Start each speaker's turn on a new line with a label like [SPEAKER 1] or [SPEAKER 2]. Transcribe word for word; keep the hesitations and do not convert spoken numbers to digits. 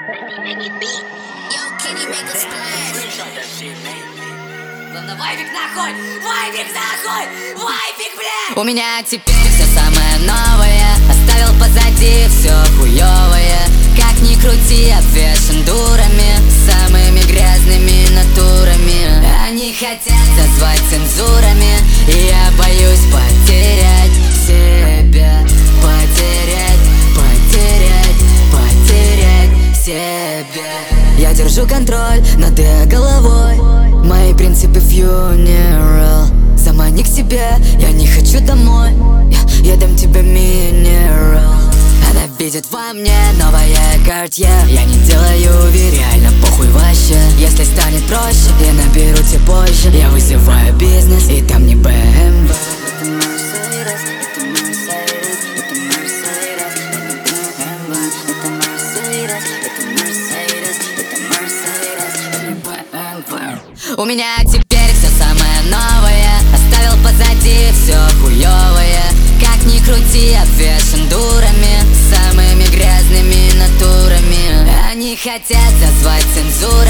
[SPEAKER 1] Ладно, вайбик нахуй! Вайбик нахуй! Вайбик, блядь! У меня теперь все самое новое. Оставил позади все хуёвое. Как ни крути, обвешан дурами, самыми грязными натурами. Они хотят назвать цензурами, и я боюсь потерять себя. Потерять, потерять, потерять себя. Я держу контроль над головой. Мои принципы funeral. Замани к себе, я не хочу домой. Я, я дам тебе минерал. Она видит во мне новое Cartier. Я не делаю ви, реально похуй вообще. Если станет проще, я наберу тебя позже. Я вызываю бизнес, и там не бэ эм вэ. Это Mercedes, это Mercedes, это Mercedes, это бэ эм вэ. Это Mercedes, это Mercedes, это Mercedes, это бэ эм вэ. У меня теперь все самое новое. Оставил позади все хуёвое. Как ни крути, обвешан дурами, самыми грязными натурами. Они хотят назвать цензурой.